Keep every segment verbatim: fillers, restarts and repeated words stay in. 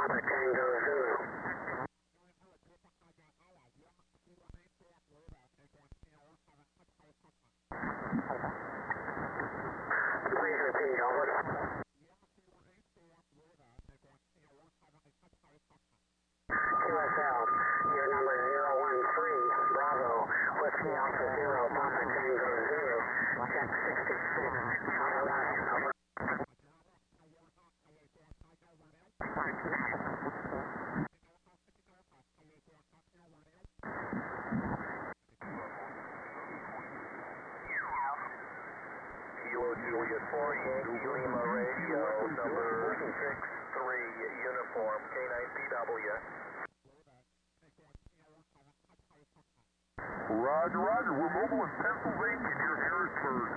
Papa Tango Zulu. Please repeat, over. Q S L, your number zero one three, Bravo, Whiskey Alpha Zero, Papa Tango Zulu, check sixty-six, out of line, over. Kilo Juliet four, Yankee Lima Radio, number six three, uniform, K nine P W. Roger, roger. We're mobile in Pennsylvania near Harrisburg.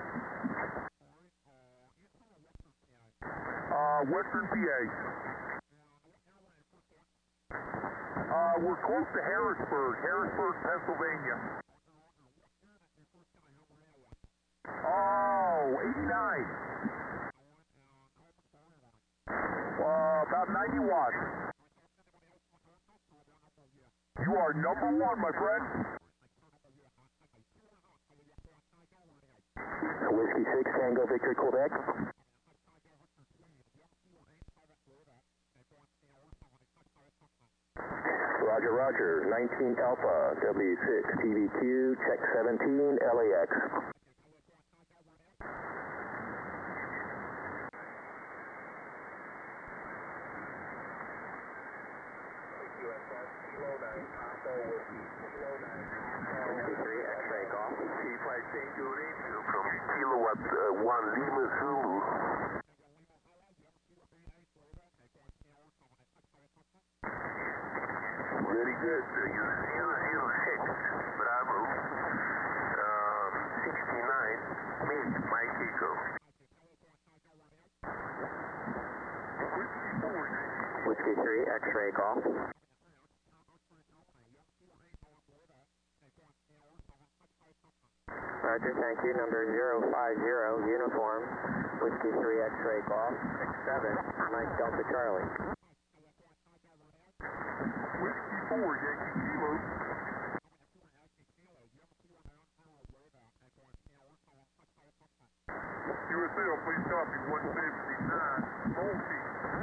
Uh, Western P A. Uh, we're close to Harrisburg, Harrisburg, Pennsylvania. Oh, eighty-nine. Uh, about ninety watts. You are number one, my friend. Whiskey six, Tango Victor, Quebec. Roger, roger. nineteen Alpha, W six, T V Q, check seventeen, L A X. Whiskey three, X-ray golf. Chief, I think you radio from Kilowatt uh, one Lima Zulu. Very good. Uh, you're zero zero six, Bravo. Um, sixty-nine, Mate, Mike Echo. Whiskey three, X-ray golf. Roger, thank you. Number zero five zero, uniform, Whiskey three, X-ray golf, six seven, Mike Delta Charlie. Whiskey four, Yankee Kilo. U S L, please copy one seventy-nine, Multi.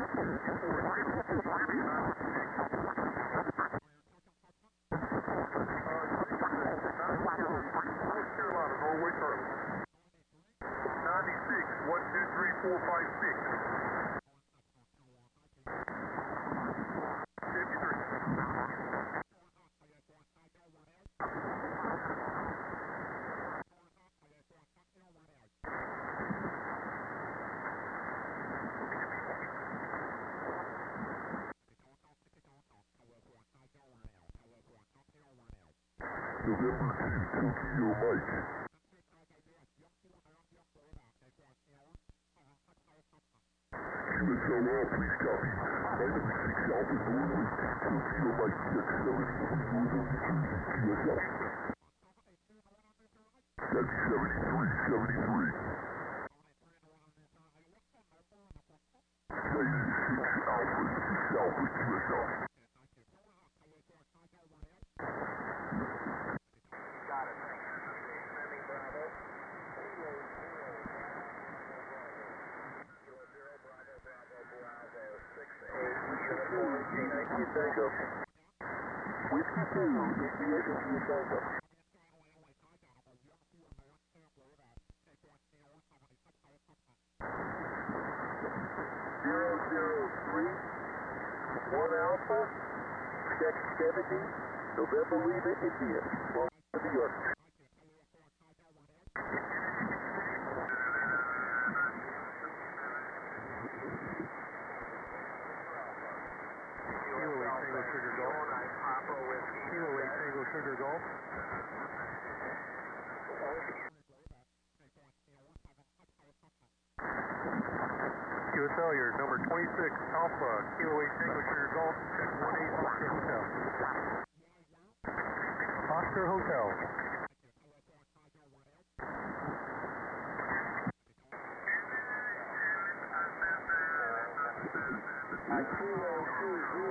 North Carolina, Norway Charlie. ninety-six, one two three four five six. fifty-three. November two, Tokyo Mike. Q S L all, please copy. Item six Alpha Northwest, Tokyo Mike, check seventy-three, Northern New Jersey, Q S L. That's seventy-three, seventy-three. That is six Alpha, six Alpha, Q S L. Got it, thank you. Sending Bravo. Kilo zero, Bravo, Bravo, Bravo, six eight, uniform, K nine P Tango. Whiskey two, Yankee Tango. Zero zero three, one Alpha, check seventy, November Lima, India, New York. Kilo eight Tango Sugar Golf. Kilo eight Tango Sugar Golf. Q S L, your number twenty-six Alpha, Kilo eight Tango Sugar Golf, check one eight Oscar Hotel. Oscar Hotel. Kilo two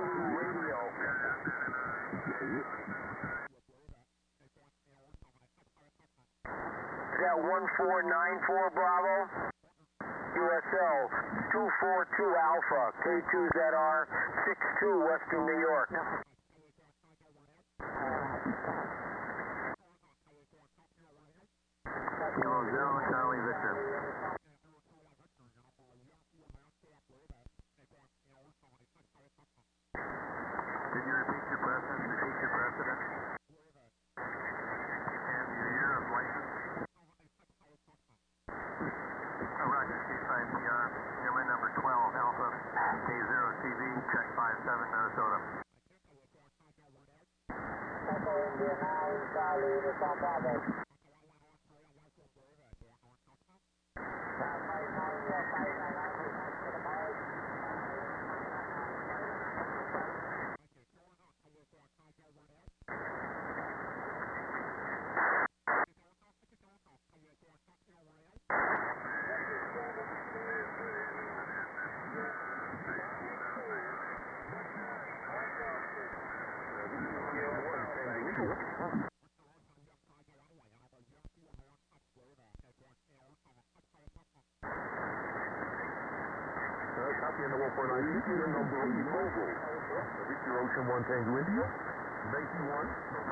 at one four nine four Bravo. U S L two four two Alpha, K two Z R six two Western New York. Kilo Zero, Charlie Victor. Can you repeat your precedent? Repeat your precedent. And your year of license? Oh, Roger, C five P R. Airman number twelve, Alpha, K zero C V, check five seven, Minnesota. Echo India nine, Charlie, to San Bravo. Copy in the one four nine, your number is mobile. Victor Ocean one Tango India, ninety-one.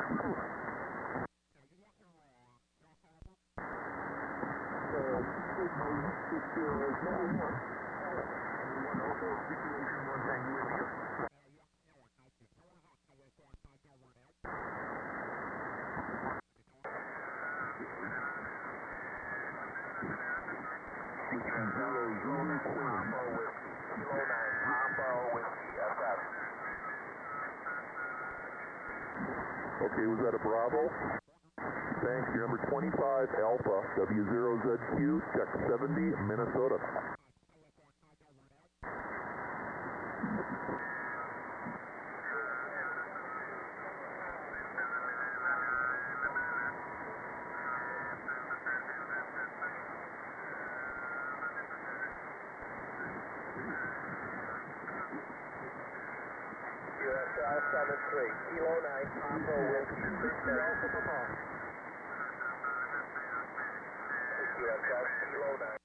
Okay, was that a Bravo? Thanks, you're number twenty-five, Alpha, W zero Z Q, check seventy, Minnesota. U S L seven three, Kilo nine, Papa Whiskey, three seven. U S L Kilo nine.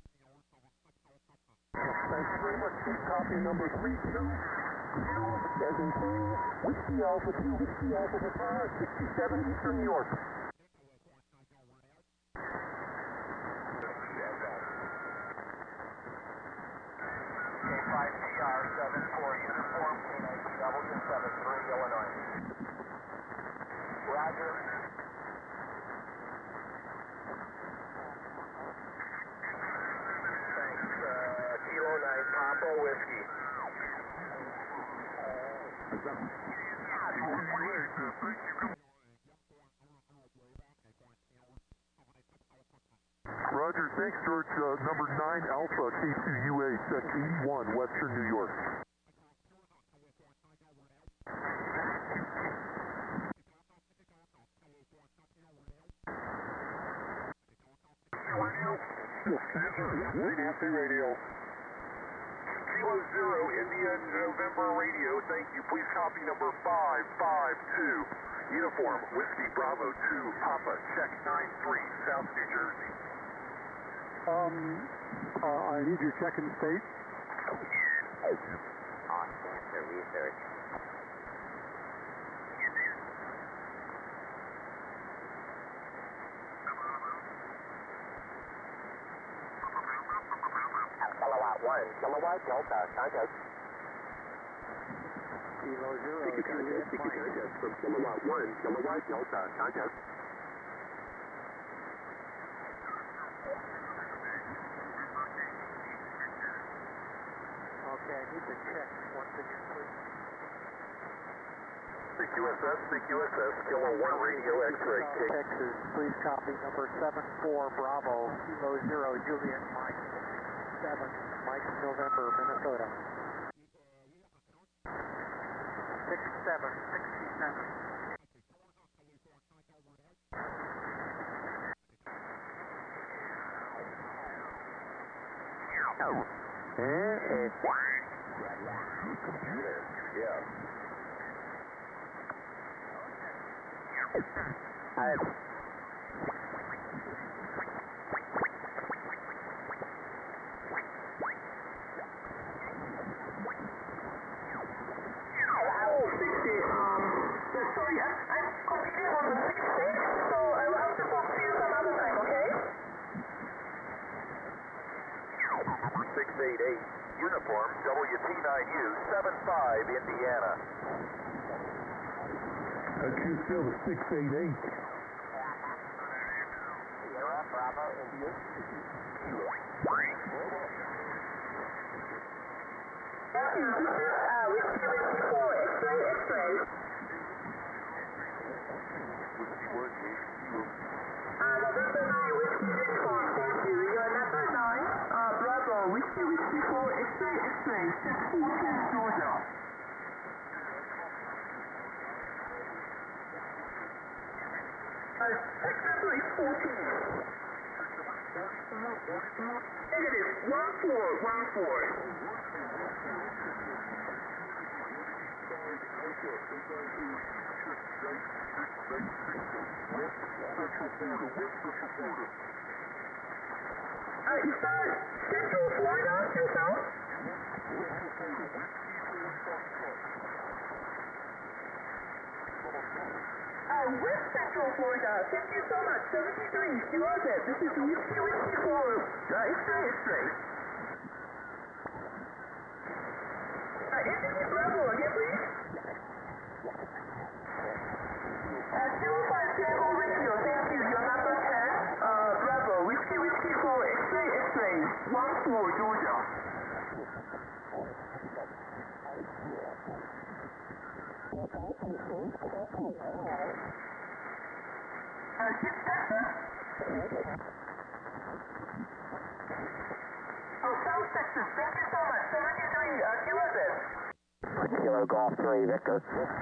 Thanks very much, Chief. Copy number three two. As in two, Whiskey Alpha two, Whiskey Alpha Papa, sixty-seven Eastern New York. K five P R seven four uniform, K nine P double seven three Illinois. Roger. Thanks. Uh, Kilo nine, Papa Whiskey. Roger, thanks, George. Uh, number nine, Alpha, K two U A, check eighty-one, Western New York. Radio. Kilo Zero, India, November Radio, thank you. Please copy number five five two. Uniform, Whiskey Bravo two, Papa, check nine three, South New Jersey. Um, uh, I need your check and state. On cancer research. Kilowatt one, Kilowatt Delta, contact. Kilo Zero, contact, contact from Kilowatt one, Kilowatt Delta, contact. Okay, I need to check once again, please. C Q S S, C Q S S, Kilo one Radio X-ray. Texas, please copy number seven four Bravo, Kilo Zero, Juliet Mike, seven, Mike November, Minnesota. six seven, sixty-seven. Oh. Computer, yeah. I six eight eight, uniform W T nine U seven five, Indiana. Uh, Q Silver six eight eight. Sierra, Bravo, India. Thank you. This is uh, Whiskey Whiskey four, X-ray, X-ray. Uh, November nine, Whiskey Uniform, thank you. Your number nine, uh, Bravo, Whiskey Whiskey four, X-ray, X-ray, six fourteen, Georgia. Uh, check number is fourteen. Negative, one four, one four. Uh, is that Central Florida, yourself? Uh, West Central Florida, thank you so much, seventy-three, you are it. This is Whiskey Whiskey four, uh, X-ray, X-ray. Uh, Indy Bravo, again please. Uh, zero five Tango Radio, thank you, your number ten, uh, Bravo, Whiskey Whiskey four, X-ray, X-ray, one four, Georgia. Uh, Houston, Texas. Oh, South Texas, thank you so much, seventy-three, uh, Kilo Bit. Kilo Golf three, Victor.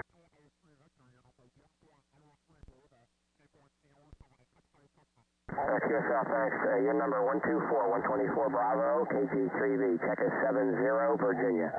Uh, Q S L, thanks. Uh, your number one two four, one twenty-four Bravo, K G three B, check us seven zero, Virginia.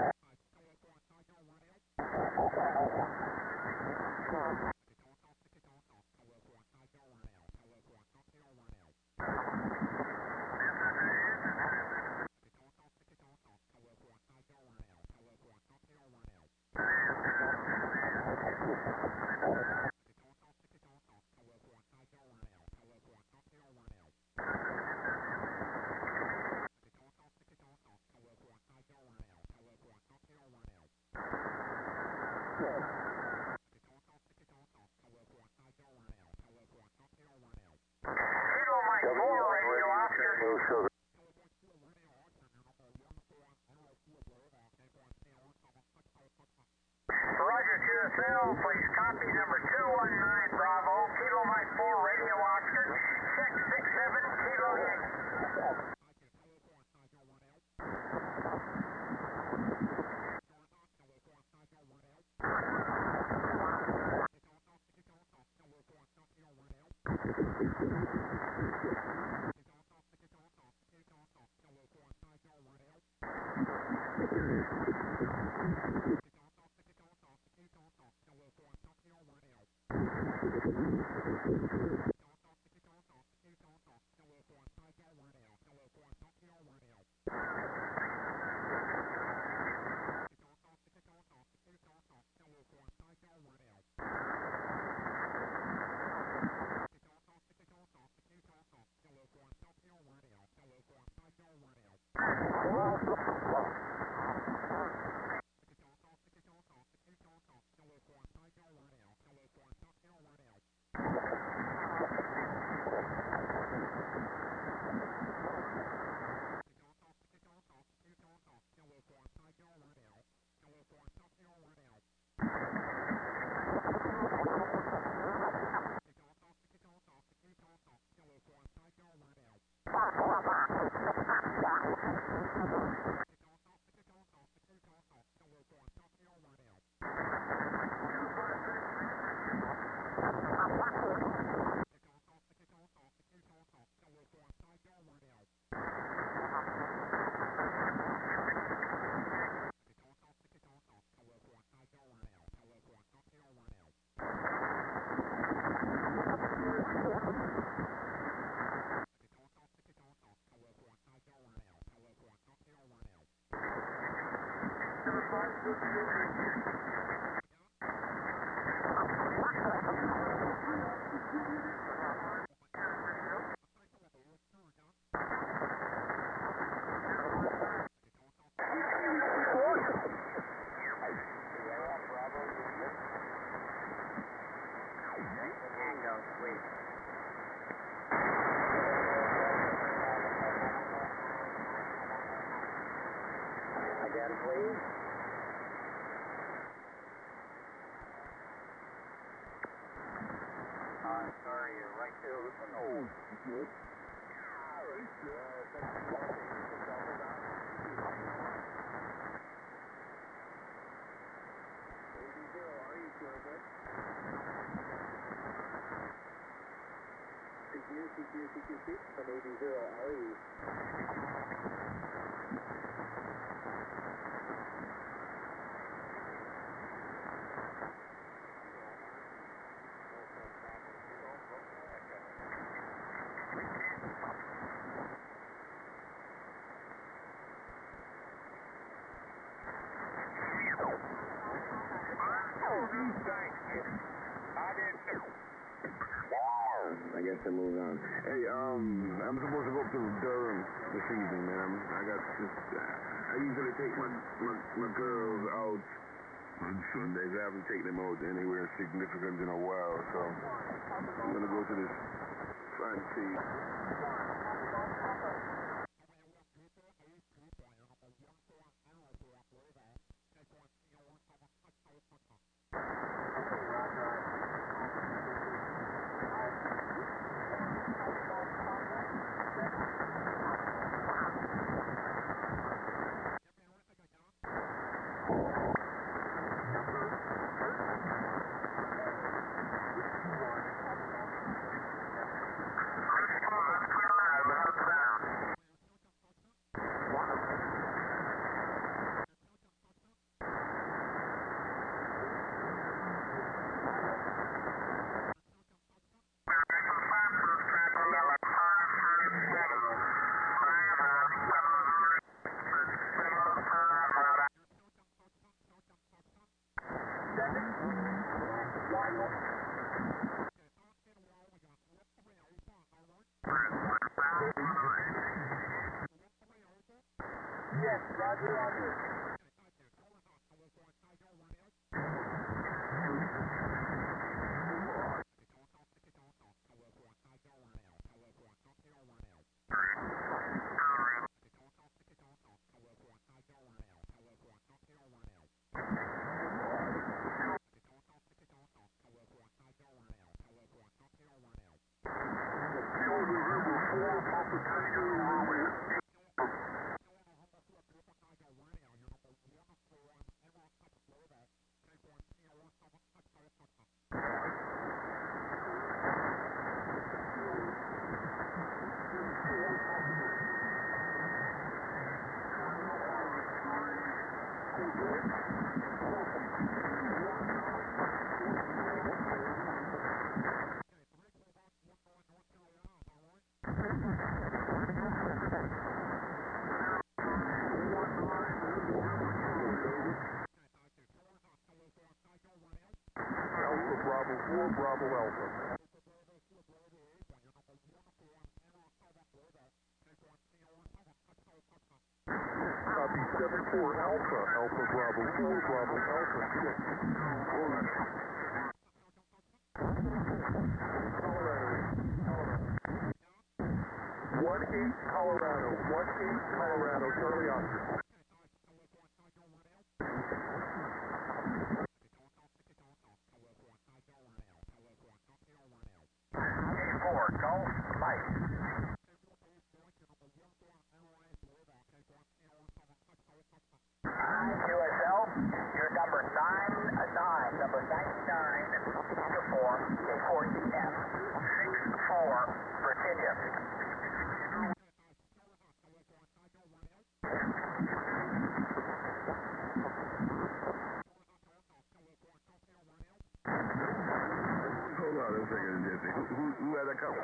Roger, Q S L, please copy number two one nine Bravo, Kilo Mike four, Radio Oscar, check six seven, Kilo Yankee. C Q, C Q, C Q six, from A D zero R E. I guess they're moving on. Hey, um, I'm supposed to go up to Durham this evening, man. I'm, I got this. Uh, I usually take my, my my girls out on Sundays. I haven't taken them out anywhere significant in a while, so I'm gonna go to this fancy. Yes, Roger, Roger. Bravo four, Bravo Alpha. Copy seven four Alpha, Alpha Bravo four, Bravo Alpha six. one eight Colorado, one eight Colorado, Charlie Oscar. four, Golf Mike. Q S L, you're number nine, nine, number ninety-nine, uniform, K four E M, six four, Virginia. Hold on a second, Jesse. Who, who, who had a couple?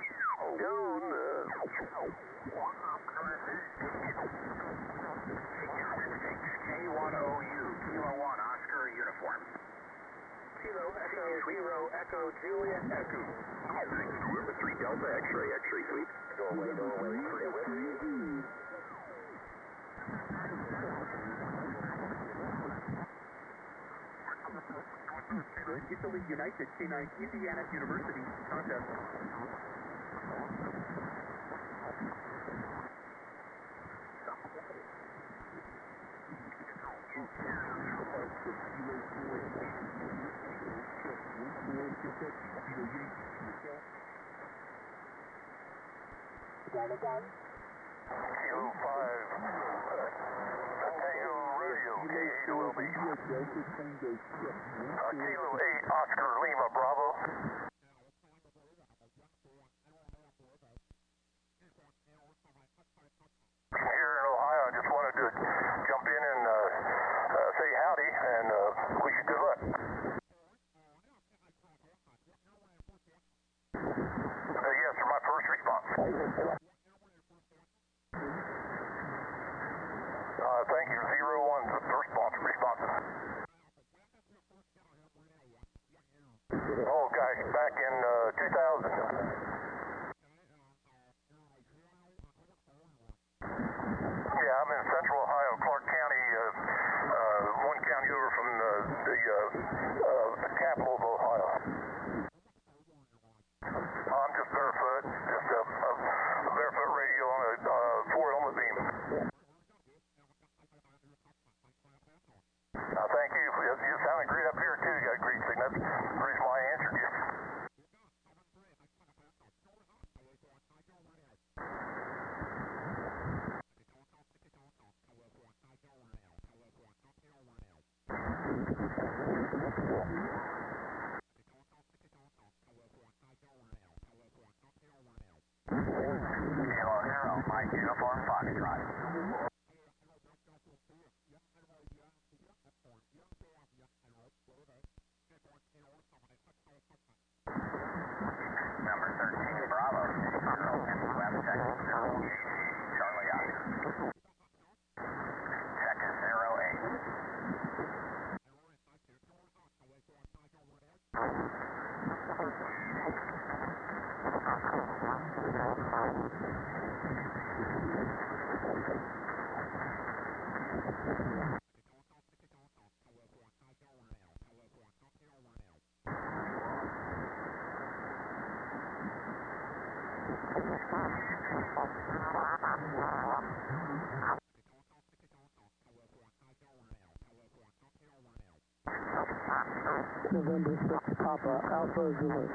K one O U, Kilo one, Oscar uniform. Kilo Echo Zero, Echo Juliet Echo. Number three Delta, X-ray, X-ray suite. Doorway, doorway, three with you. Italy United, K nine, Indiana University, contest. Kilo five, Tango Radio, K eight will be. Uh, Kilo eight, Oscar Lima, Bravo. Here in Ohio, I just wanted to jump in and uh, uh, say howdy and uh, wish you good luck. Uh, yes, sir, my first response. Uh, thank you, zero one, response, responsive. Oh gosh, back in uh, two thousand. Yeah, I'm in Central Ohio, Clark County, uh, uh, one county over from the, the, uh, uh, the capital of Ohio. I'm just barefoot, just a, a, a barefoot radio on a uh, Ford Oma Beam. Uh, thank you. You, you sounded great up here, too. You got a great signal. That's the reason why I answered you. Kilo Zero, Mike Uniform Foxtrot. Number thirteen, Bravo, zero, web check, zero eight, Charlie Oscar. Check is zero eight. November sixth, Papa, Alpha Zulu.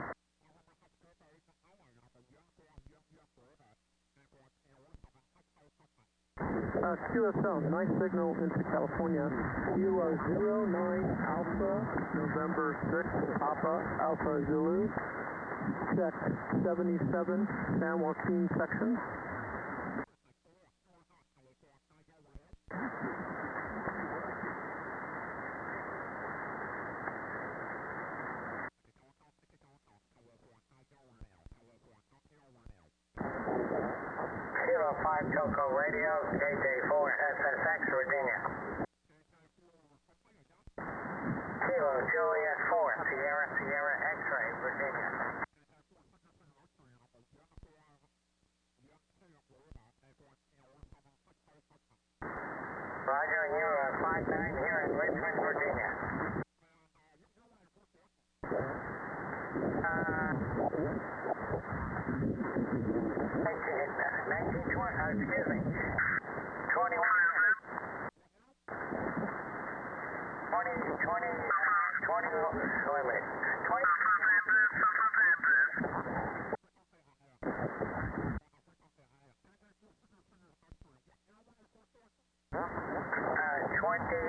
Uh, Q S L, nice signal into California. Kilo zero nine Alpha, November sixth, Papa, Alpha Zulu. Check seventy-seven, San Joaquin section. Kilo five, Choco Radio, J J four, S S X, Virginia. Kilo Juliet four, Sierra Sierra X-Ray, Virginia. Roger, and you're uh, five nine here in Richmond, Virginia. Uh, nineteen twenty, uh, excuse me, twenty-one, twenty, twenty, twenty, wait a minute, twenty, uh, twenty,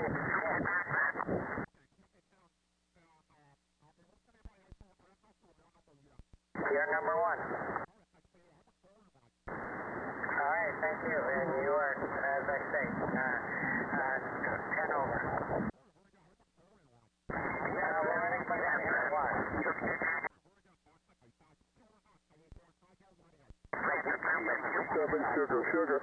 you're number one. All right, thank you, and you are, as I say, uh, uh, ten over. Uh, we're running for that here, what? Seven, sugar, sugar.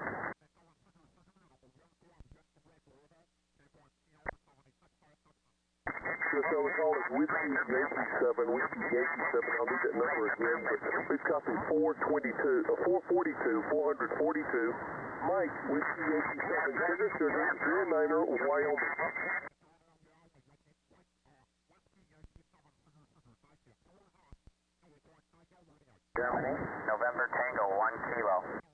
So we call it Whiskey Yankee seven, Whiskey Yankee seven. I'll need that number again, but please copy four twenty-two, uh, four forty-two, four forty-two. Mike, Whiskey Yankee seven, sugar, sugar, zero niner, Wyoming. Germany, November Tango, one kilo.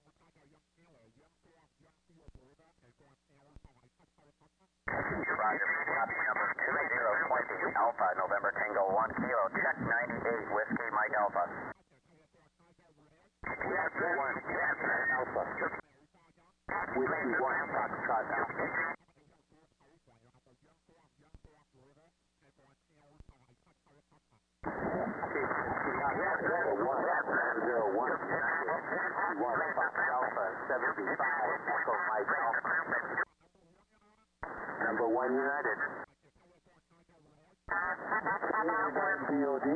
Roger, copy number two zero twenty, Alpha, November Tango, one kilo. Check ninety-eight, Whiskey Mike Alpha. one, Alpha. Whiskey one, Foxtrot Alpha. Number one United. D O D.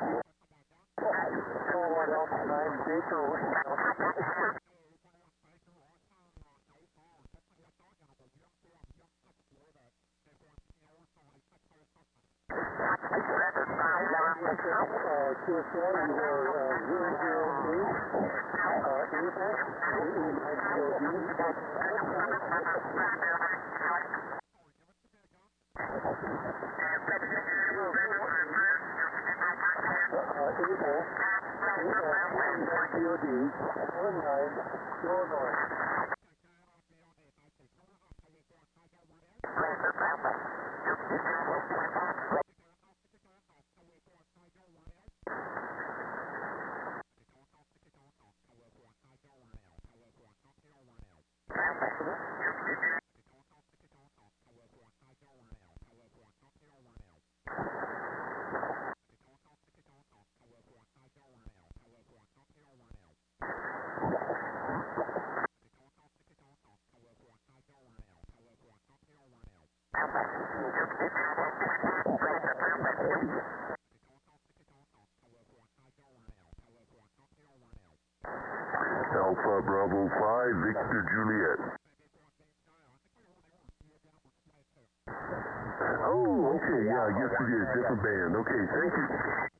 Forward Alpha nine, Baker. Alpha Bravo five, Victor Juliet. Oh, okay, yeah, I guess it is. Different band. Okay, thank you.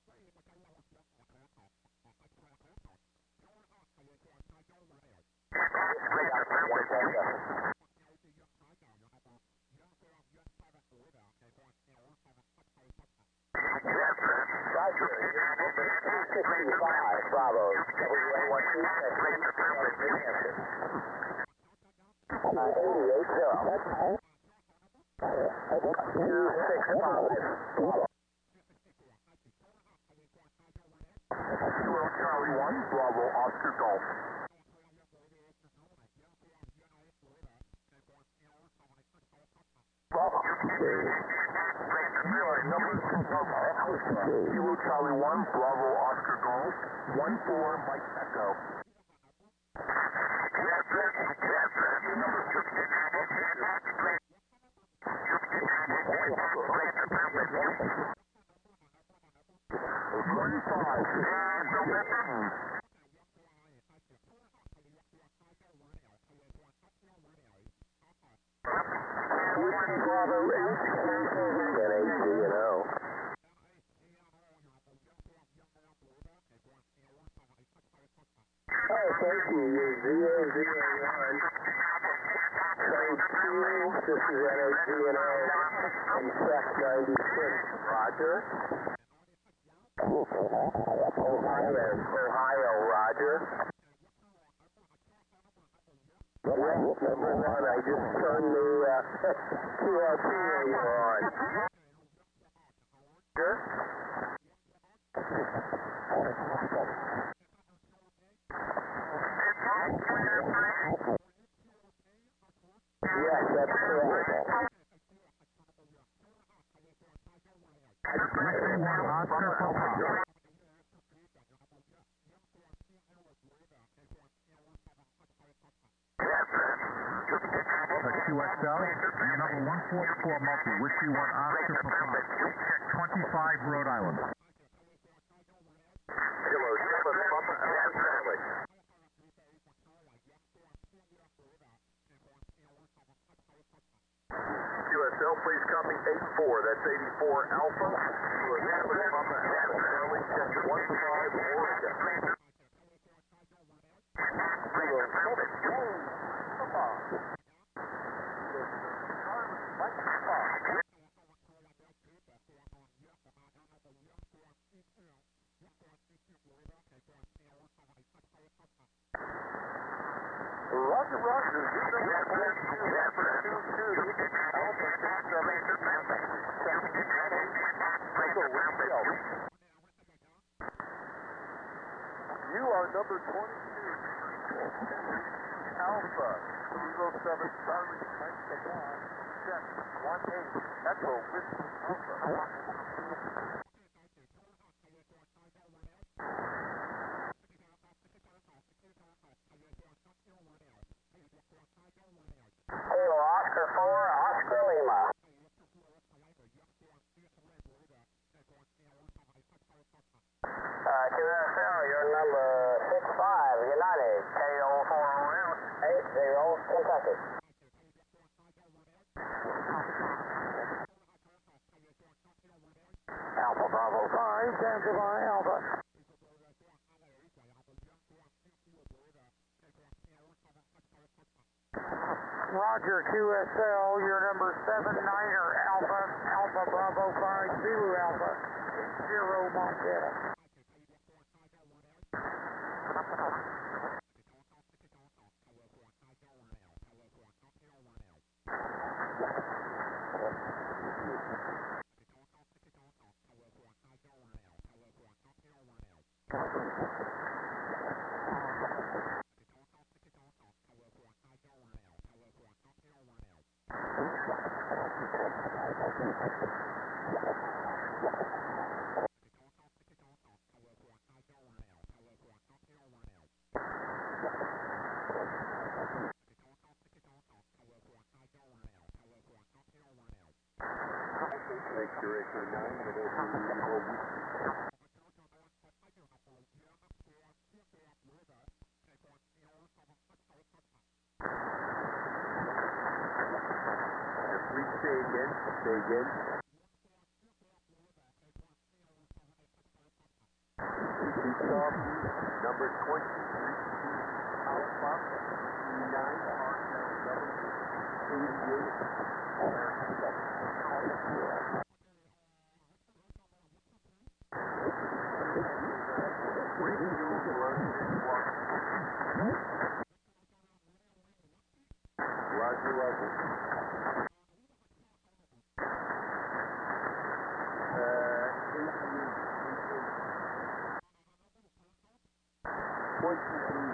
Bravo. eighty-eight zero. Six five. Charlie one, Bravo, Oscar Golf. Bravo. Kilo Charlie one, Bravo, Oscar Golf. One four, Mike Echo. One five. Bravo eight. N A G and O. Oh, thank you. You're zero zero one. Code two. This is N A G and O. And check ninety-six. Roger. Ohio, Ohio, Roger. Number one, I just turned the uh, Q R P radio on. Sure? Yes, that's correct. Oscar Papa. Q X L, number one forty-four multi, Whiskey one Oscar Papa, twenty-five Rhode Island. Kilo seven, Papa, and Stanley. Q S L, please copy eight four, that's eighty-four Alpha. Kilo seven, Papa, and Stanley, check one five, Oregon. Kilo seven, Papa. Roger, Roger. You are number twenty-two. Alpha, Kilo seven, Charlie, Mike Sagan, check one eight, Echo, Whiskey, Alpha. Kilo Oscar four, Oscar Lima. Uh, Q S L, your number six five, United. K O four oh out. eight zero, Kentucky. Alpha Bravo five, stand by Alpha. Roger, Q S L, your number seven niner, Alpha, Alpha Bravo five, Zulu Alpha, zero Montana. Please say again, say again. Number twenty-three, Alpha, nine, Roger, Roger. twenty-three,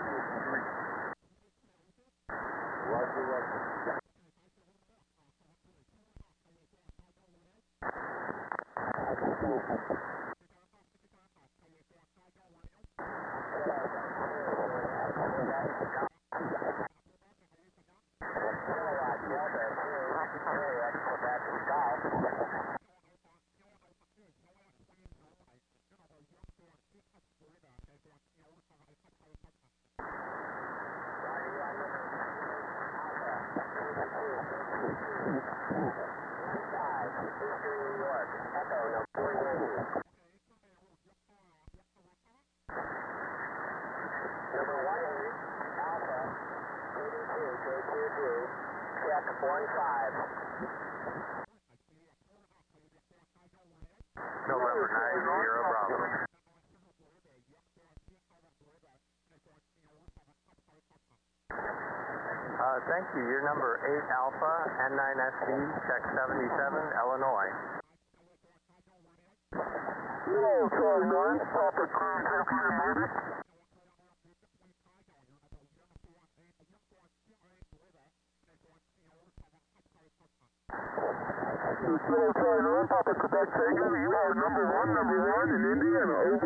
Roger, Roger. one five. November nine zero Bravo. Uh, thank you. Your number eight Alpha, N nine S D, check seventy-seven, Illinois. Hello, Charlie nine, Papa Papa Quebec Tango, you are number one, number one in Indiana, over.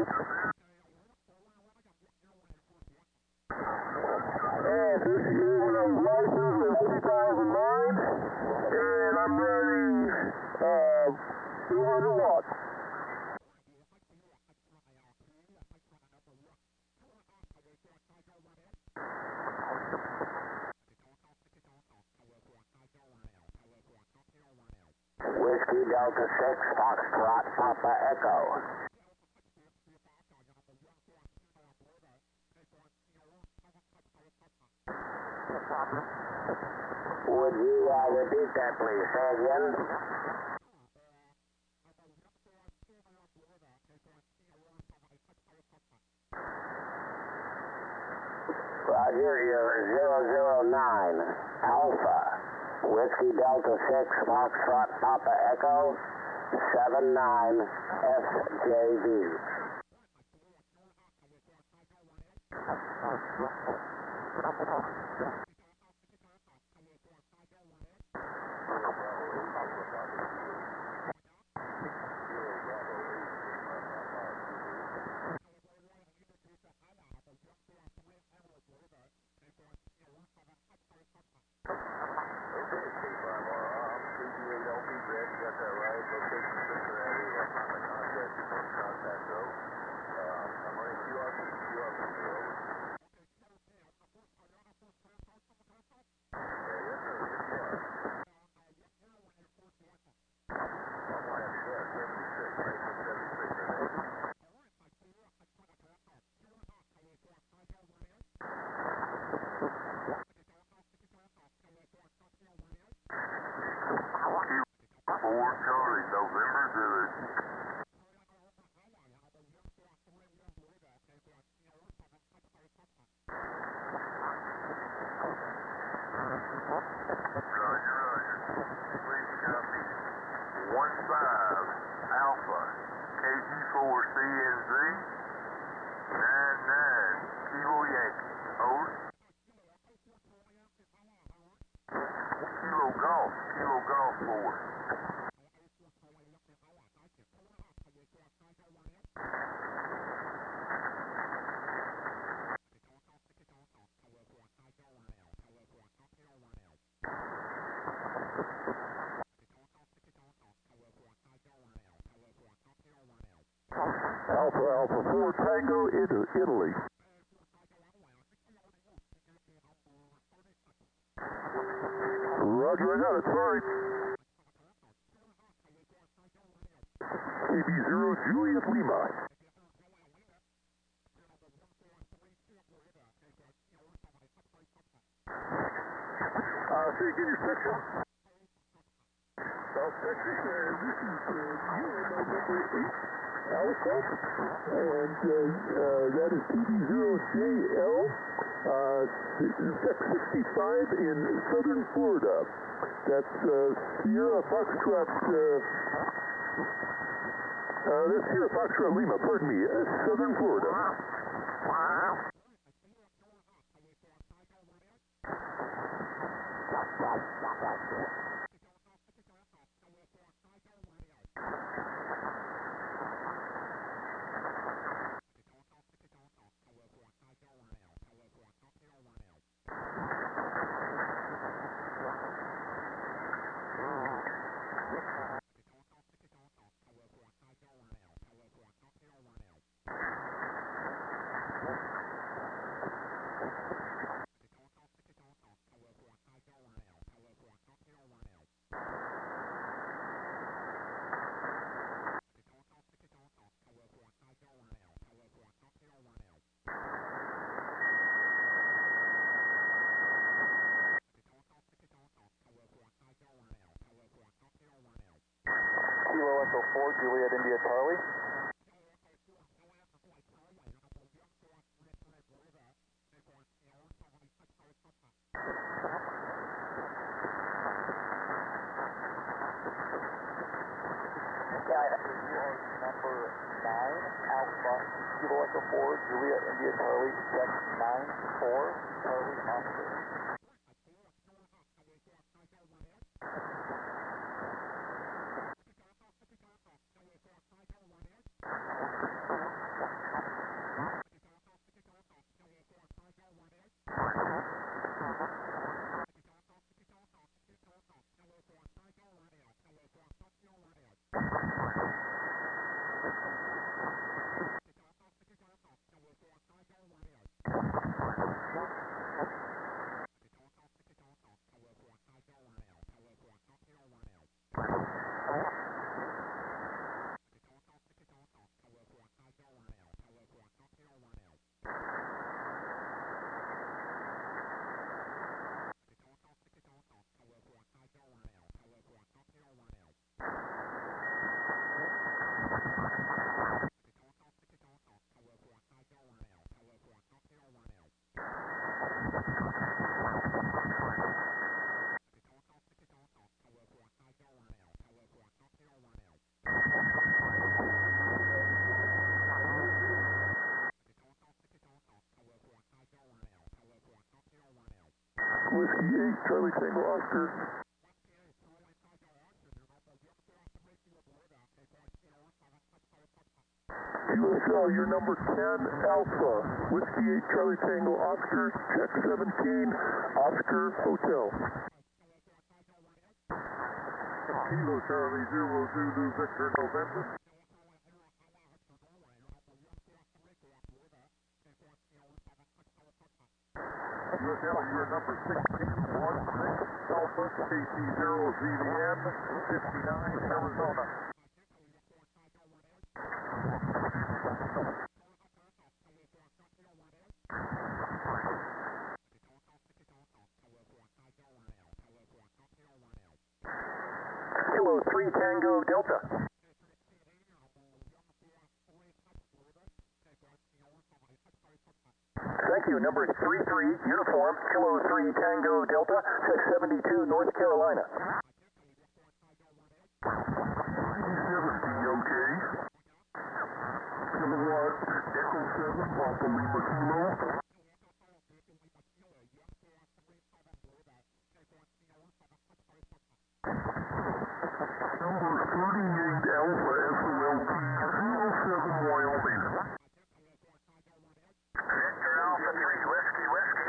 Uh, this year when I was licensed in two thousand nine, and I'm running, uh, two hundred watts. Whiskey Delta six, Foxtrot, Papa Echo. Would you uh, repeat that, please? Say again. Roger, you're zero zero nine, Alpha. Whiskey Delta six, Foxtrot, Papa Echo, seven nine, S J V. Alpha Alpha four Tango into Italy. Roger, I got it, sorry. C B zero Juliet Lima. Uh, say again your section. Uh, section, uh, this is uh, number eight. Alpha, and uh, uh, that is P D zero J L, uh, Sec sixty-five in southern Florida. That's uh, Sierra Foxtrot, uh, uh, that's Sierra Foxtrot Lima, pardon me, uh, southern Florida. Kilo Echo four, Juliet India Charlie. Number nine, Alpha, Kilo Echo four, Juliet India Charlie, check nine four, Charlie Oscar. Whiskey eight, Charlie Tango Oscar. U S L, you're number ten, Alpha. Whiskey eight, Charlie Tango Oscar, check seventeen, Oscar Hotel. Kilo Charlie Zero Zulu Victor November. U S L, you're number sixteen, one six, Alpha, K C zero Z V N, fifty-nine, Arizona. Kilo three Tango Delta. Thank you. Number three three, uniform, Kilo three Tango Delta, six seventy-two, North Carolina. seventy, okay. Kilowatt, Echo seven, Papa Lima Kilo. Number thirty-eight, Alpha S O L T, zero seven, Wyoming. Victor Alpha three, Whiskey, Whiskey.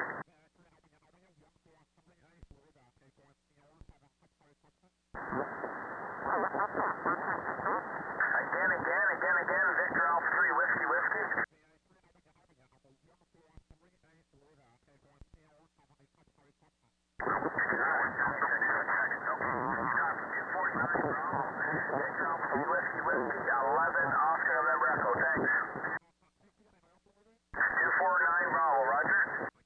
Again, again, again, again, Victor Alpha three, Whiskey, Whiskey. Victor Alpha three, Whiskey, Whiskey, eleven, Oscar November Echo, thanks. two four nine, Bravo, roger.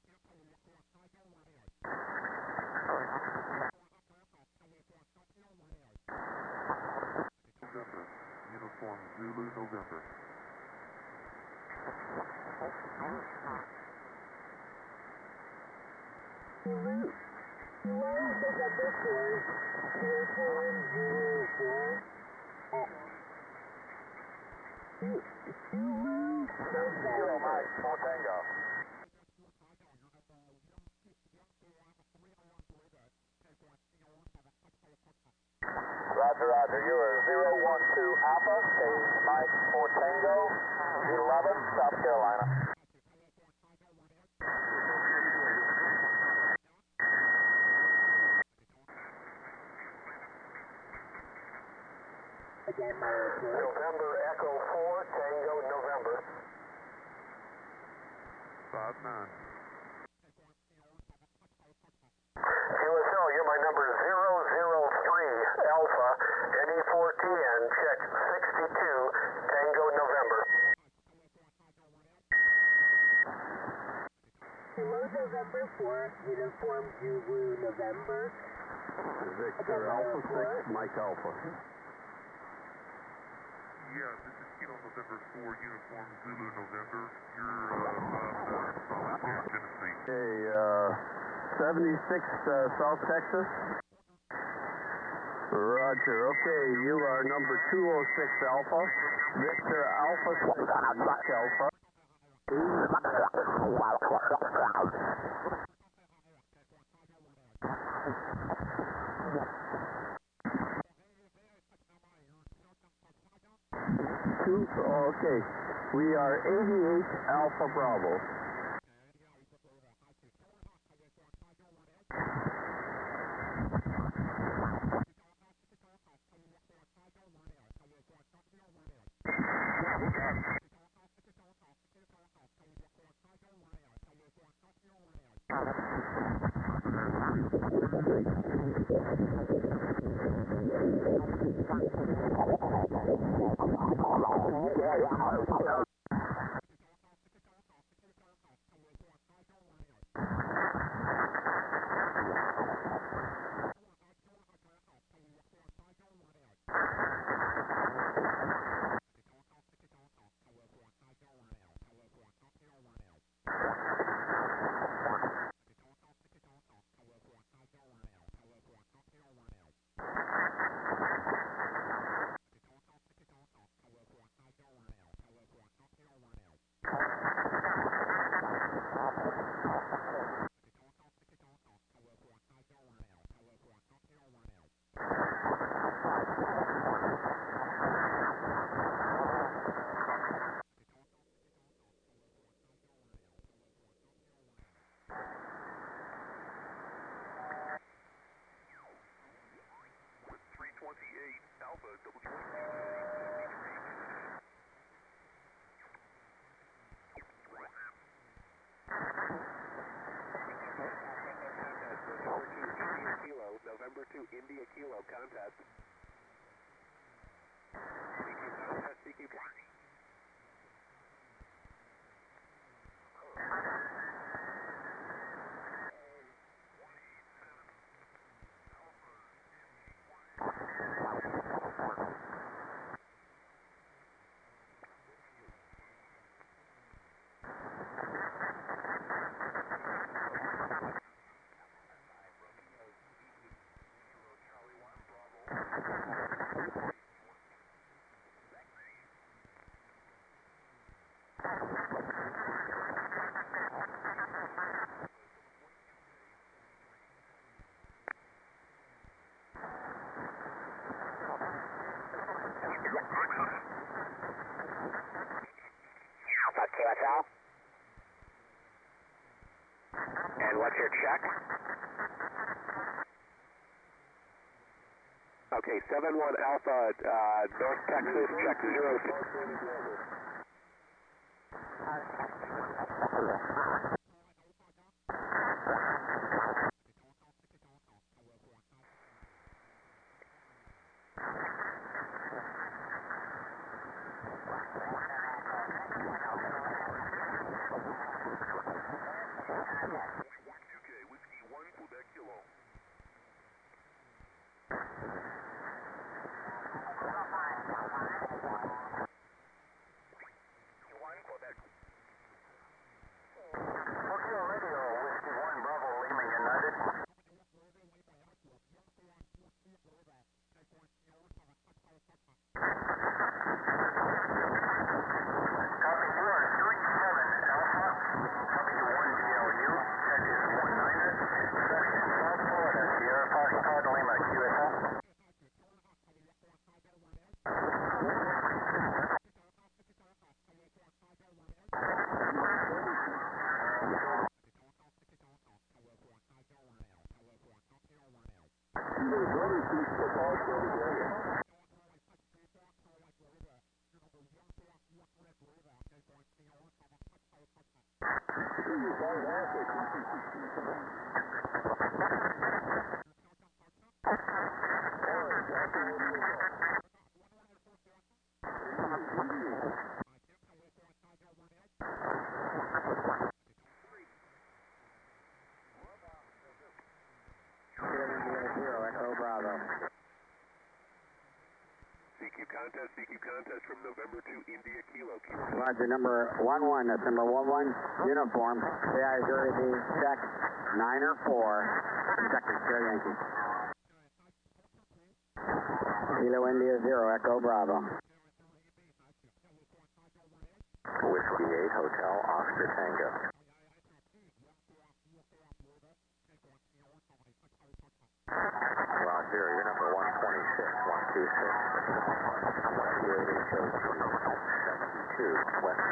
November, uniform Zulu November. Zero Mike, four Tango. Roger, roger. You are zero one two Alpha, stage Mike four Tango, eleven, South Carolina. November Echo four, Tango, November. five nine. U S L, you're my number zero zero three Alpha, N E four T N, check sixty-two, Tango, November. November four, uniform Zulu, November. Victor Alpha six, Mike Alpha. Yeah, this is Kilo November four, uniform Zulu November. You're uh, on uh, Solitaire, Tennessee. Okay, uh, seventy-six, uh, South Texas. Roger, okay, you are number two oh six Alpha. Victor Alpha six Alpha. Two, okay, we are eighty-eight Alpha Bravo. November two, India Kilo, contest. C Q contest, C Q contest. Q S L. And what's your check? Okay, seven one Alpha, uh, North Texas, check zero six. C Q contest, C Q contest from November two, India Kilo. Kilo. Roger, number one one, that's number one one, uniform, C I zero D, check, niner four, second, Sierra Yankee. Kilo India zero, Echo Bravo. Whiskey eight, Hotel, Oscar Tango. Roger, you're number one twenty-six, one two six. Whiskey eight, H O T, seventy-two, West.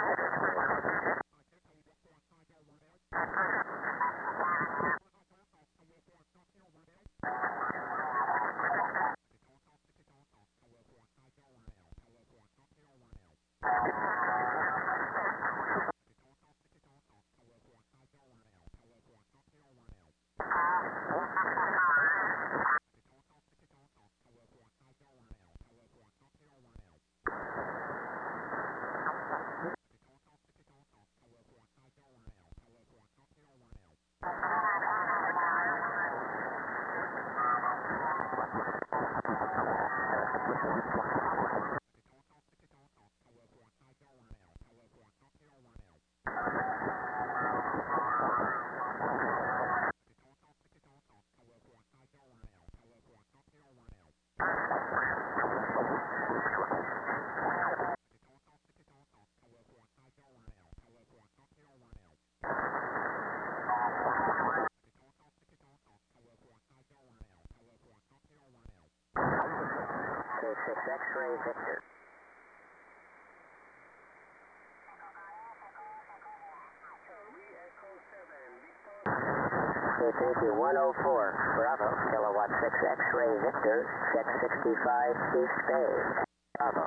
X-ray Victor. Echo seven, K P P one oh four, Bravo, Kilowatt six X-Ray Victor, check sixty-five, East Bay, Bravo.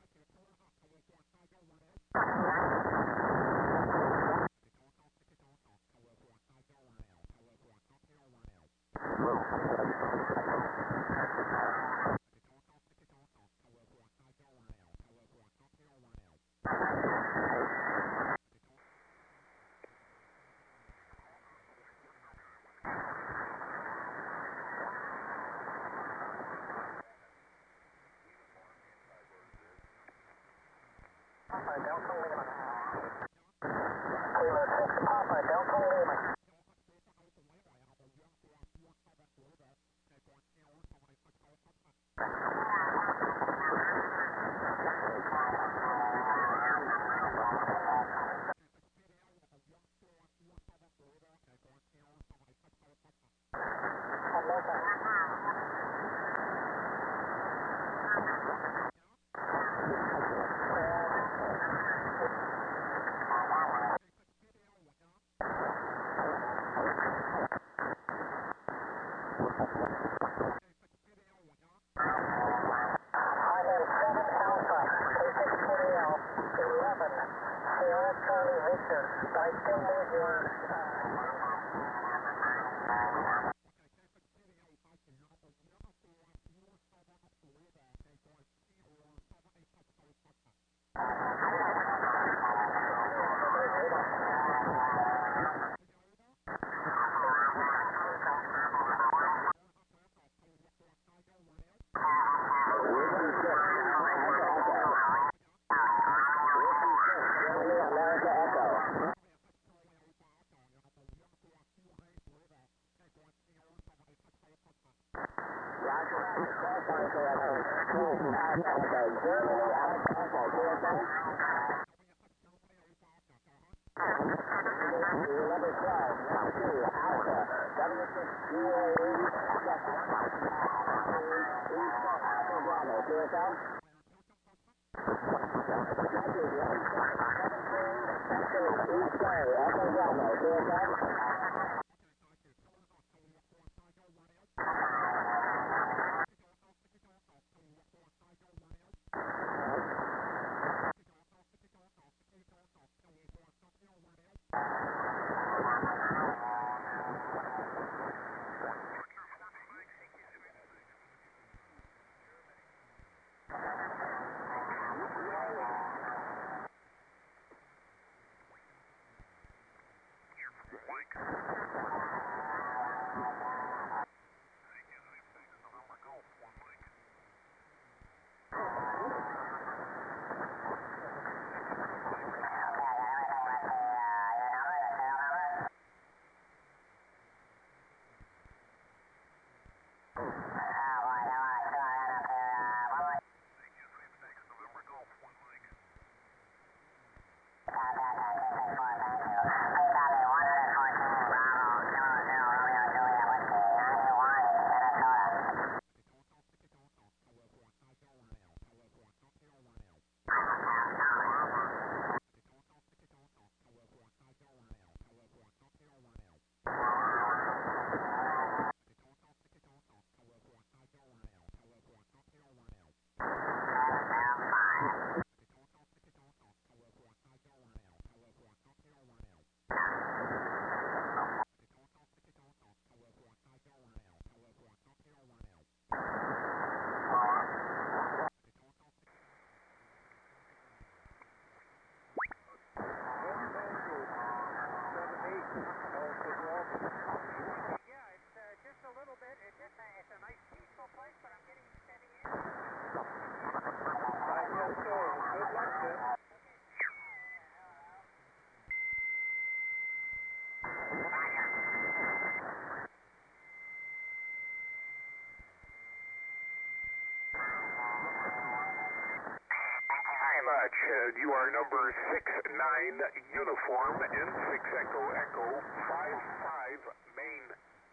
Uh, you are number six nine Uniform N six Echo Echo five five Main.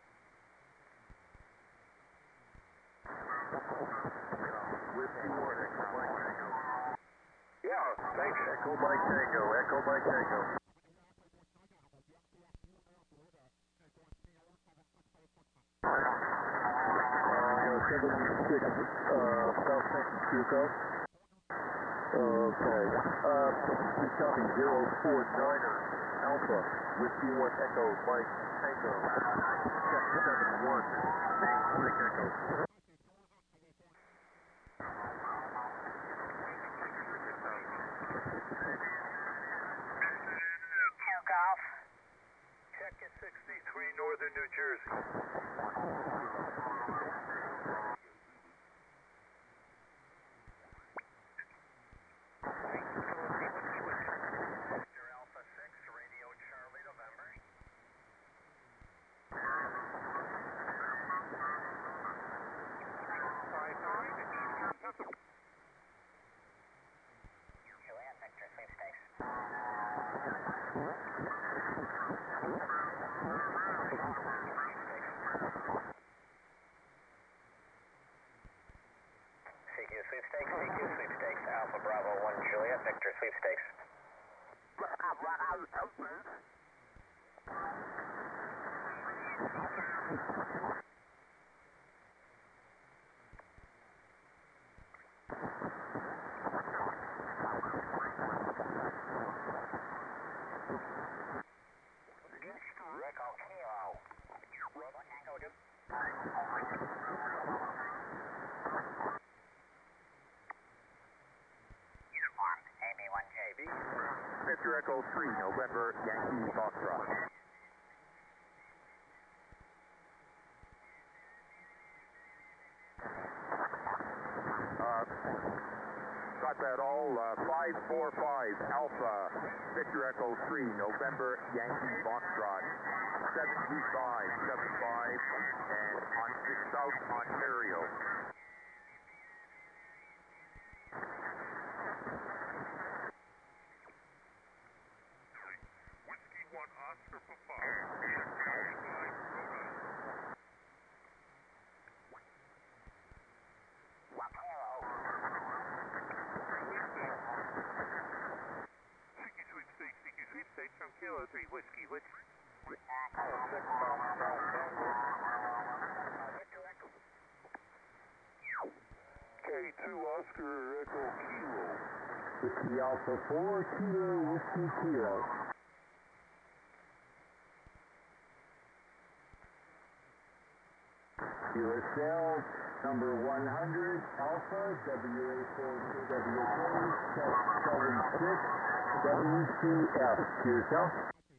Yeah, thanks. Echo by Tango, Echo by Tango. seventy-six, uh, South Texas Q S L. Okay. Uh, please copy zero four niner Alpha, Whiskey one Echo, Mike Tango. Check seven one, name Mike Echo. Golf. Check at sixty-three Northern New Jersey. Sweepstakes, C Q Sweepstakes, Alpha Bravo one Juliet, Victor Sweepstakes. Echo Kilo. Robot Echo two. Victor Echo three, November, Yankee Foxtrot. Uh, got that all, uh, five four five, Alpha, Victor Echo three, November, Yankee Foxtrot, seven two five, seven five, and on to South Ontario. Oscar Papa. Seeky Sweepstakes, Seeky Sweepstakes from Kilo three Whiskey, which... K two Oscar Echo Kilo. Whiskey Alpha four, Kilo, Whiskey Kilo. U S L number one hundred, Alpha, W A four K W K, check seven six, W C F. Q S L.